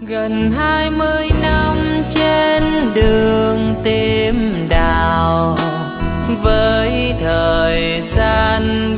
Gần 20 năm trên đường tìm đào, với thời gian